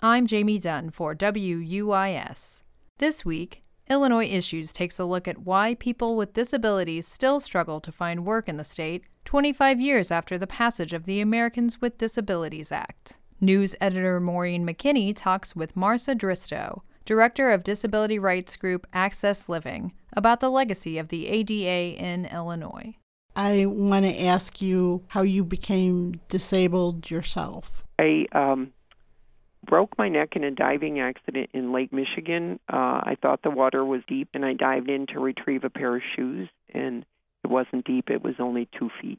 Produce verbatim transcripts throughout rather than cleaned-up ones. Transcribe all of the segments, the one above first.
I'm Jamie Dunn for W U I S. This week, Illinois Issues takes a look at why people with disabilities still struggle to find work in the state twenty-five years after the passage of the Americans with Disabilities Act. News editor Maureen McKinney talks with Marcia Dristo, director of disability rights group Access Living, about the legacy of the A D A in Illinois. I want to ask you how you became disabled yourself. I um, broke my neck in a diving accident in Lake Michigan. Uh, I thought the water was deep, and I dived in to retrieve a pair of shoes, and it wasn't deep. It was only two feet.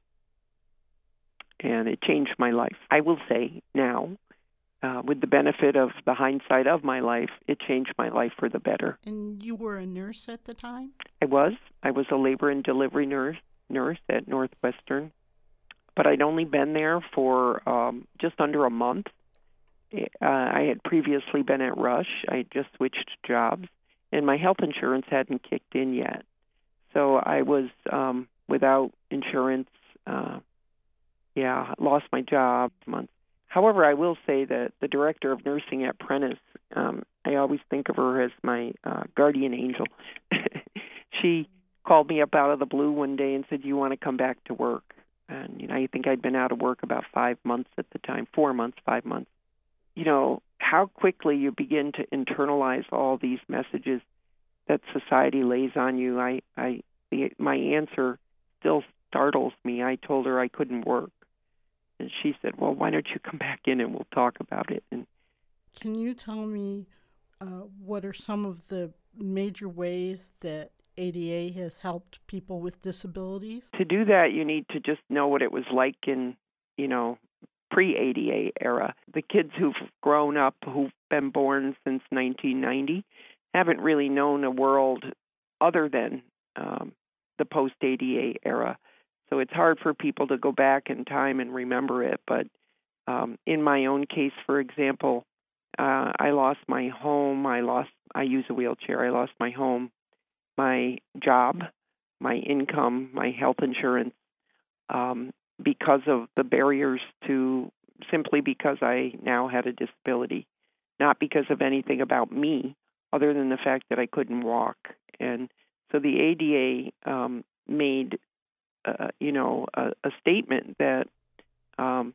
And it changed my life. I will say now, uh, with the benefit of the hindsight of my life, it changed my life for the better. And you were a nurse at the time? I was. I was a labor and delivery nurse, nurse at Northwestern. But I'd only been there for um, just under a month. Uh, I had previously been at Rush. I had just switched jobs, and my health insurance hadn't kicked in yet. So I was um, without insurance. Uh, yeah, lost my job months. However, I will say that the director of nursing at Prentice, um, I always think of her as my uh, guardian angel. She called me up out of the blue one day and said, "You want to come back to work?" And you know, I think I'd been out of work about five months at the time, four months, five months. You know, how quickly you begin to internalize all these messages that society lays on you. I, I, the, my answer still startles me. I told her I couldn't work. And she said, "Well, why don't you come back in and we'll talk about it?" And can you tell me uh, what are some of the major ways that A D A has helped people with disabilities? To do that, you need to just know what it was like in, you know, pre-A D A era. The kids who've grown up, who've been born since nineteen ninety, haven't really known a world other than um, the post-A D A era. So it's hard for people to go back in time and remember it. But um, in my own case, for example, uh, I lost my home. I lost. I use a wheelchair. I lost my home, my job, my income, my health insurance, um, because of the barriers to simply because I now had a disability, not because of anything about me other than the fact that I couldn't walk. And so the A D A um, made, uh, you know, a, a statement that um,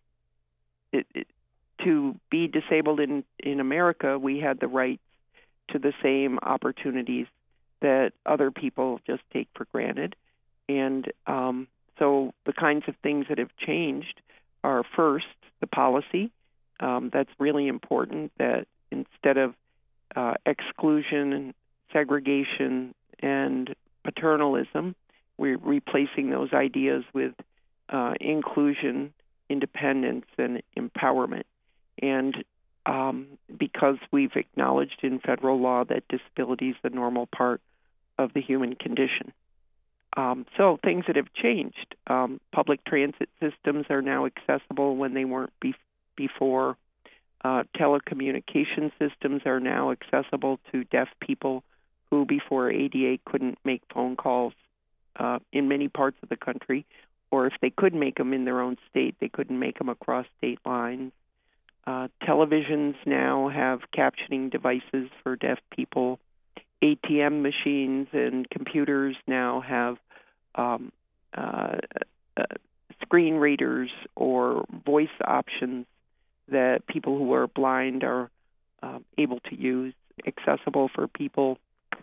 it, it, to be disabled in, in America, we had the rights to the same opportunities that other people just take for granted. And um, so the kinds of things that have changed are, first, the policy. Um, that's really important, that instead of uh, exclusion and segregation and paternalism, we're replacing those ideas with uh, inclusion, independence, and empowerment. And um, because we've acknowledged in federal law that disability is the normal part of the human condition. Um, so things that have changed. Um, public transit systems are now accessible when they weren't be- before. Uh, telecommunication systems are now accessible to deaf people who before A D A couldn't make phone calls uh, in many parts of the country, or if they could make them in their own state, they couldn't make them across state lines. Uh, televisions now have captioning devices for deaf people. A T M machines and computers now have um, uh, uh, screen readers or voice options that people who are blind are uh, able to use, accessible for people.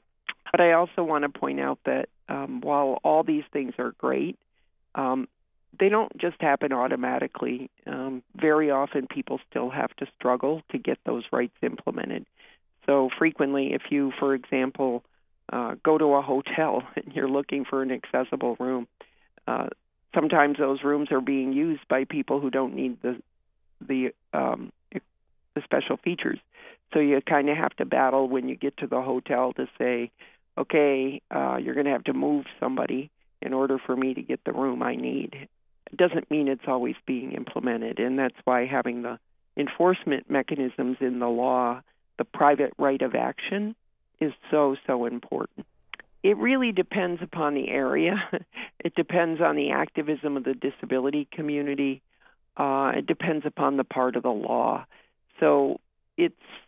But I also want to point out that um, while all these things are great, um, they don't just happen automatically. Um, very often people still have to struggle to get those rights implemented. So frequently, if you, for example, uh, go to a hotel and you're looking for an accessible room, uh, sometimes those rooms are being used by people who don't need the the um, the special features. So you kind of have to battle when you get to the hotel to say, okay, uh, you're going to have to move somebody in order for me to get the room I need. It doesn't mean it's always being implemented, and that's why having the enforcement mechanisms in the law, the private right of action, is so, so important. It really depends upon the area. It depends on the activism of the disability community. Uh, it depends upon the part of the law. So it's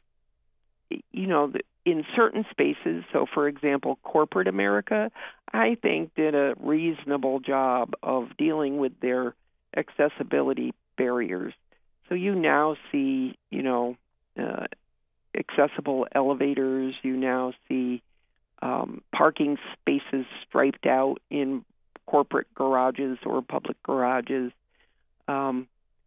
you know, the, in certain spaces, so for example, corporate America, I think did a reasonable job of dealing with their accessibility barriers. So you now see, you know, uh, accessible elevators. You now see um, parking spaces striped out in corporate garages or public garages. Um,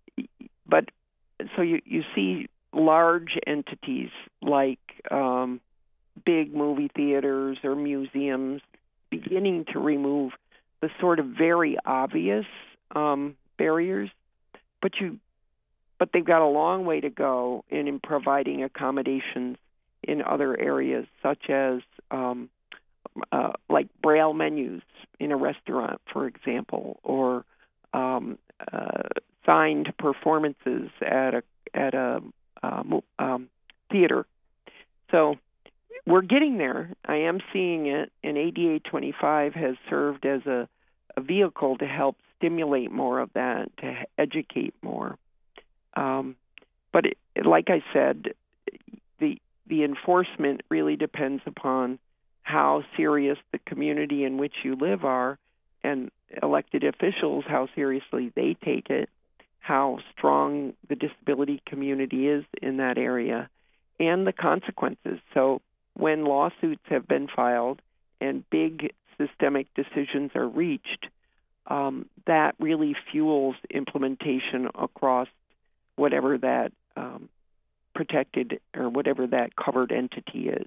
but so you, you see large entities like um, big movie theaters or museums beginning to remove the sort of very obvious um, barriers, but you, but they've got a long way to go in, in providing accommodations in other areas, such as um, uh, like Braille menus in a restaurant, for example, or um, uh, signed performances at a at a um, um, theater. So we're getting there. I am seeing it, and A D A twenty-five has served as a, a vehicle to help stimulate more of that, to educate more. Um, but it, like I said, the the enforcement really depends upon how serious the community in which you live are, and elected officials, how seriously they take it, how strong the disability community is in that area, and the consequences. So when lawsuits have been filed and big systemic decisions are reached, um, that really fuels implementation across whatever that um, protected or whatever that covered entity is.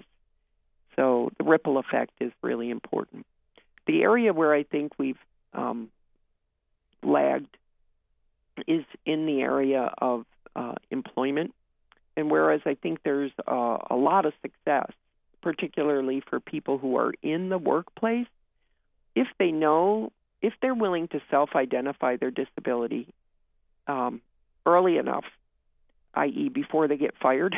So the ripple effect is really important. The area where I think we've um, lagged is in the area of uh, employment. And whereas I think there's uh, a lot of success, particularly for people who are in the workplace, if they know, if they're willing to self-identify their disability um, early enough, that is before they get fired,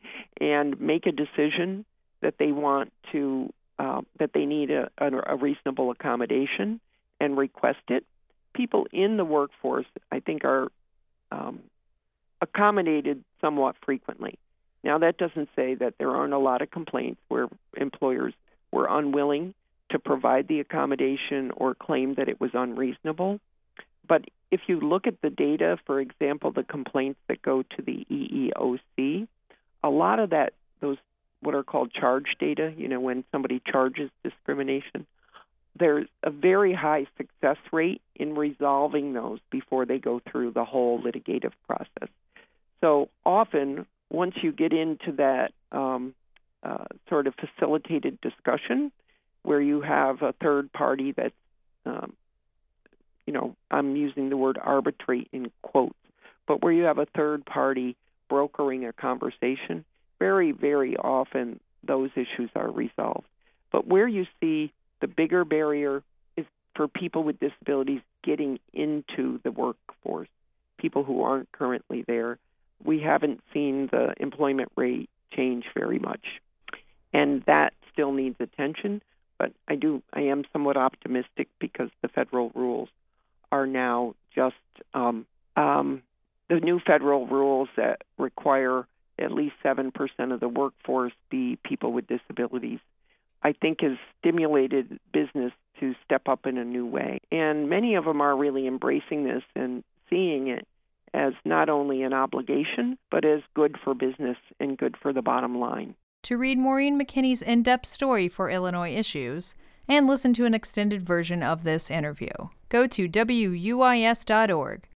and make a decision that they want to, uh, that they need a, a, a reasonable accommodation and request it, people in the workforce, I think, are um, accommodated somewhat frequently. Now, that doesn't say that there aren't a lot of complaints where employers were unwilling to provide the accommodation or claim that it was unreasonable. But if you look at the data, for example, the complaints that go to the E E O C, a lot of that, those what are called charge data, you know, when somebody charges discrimination, there's a very high success rate in resolving those before they go through the whole litigative process. So often, once you get into that um, uh, sort of facilitated discussion where you have a third party that's, um, you know, I'm using the word arbitrate in quotes, but where you have a third party brokering a conversation, very, very often those issues are resolved. But where you see the bigger barrier is for people with disabilities getting into the workforce, people who aren't currently there. We haven't seen the employment rate change very much, and that still needs attention. But I do, I am somewhat optimistic because the federal rules are now just um, um, the new federal rules that require at least seven percent of the workforce be people with disabilities, I think has stimulated business to step up in a new way. And many of them are really embracing this and seeing it as not only an obligation, but as good for business and good for the bottom line. To read Maureen McKinney's in-depth story for Illinois Issues and listen to an extended version of this interview, go to W U I S dot org.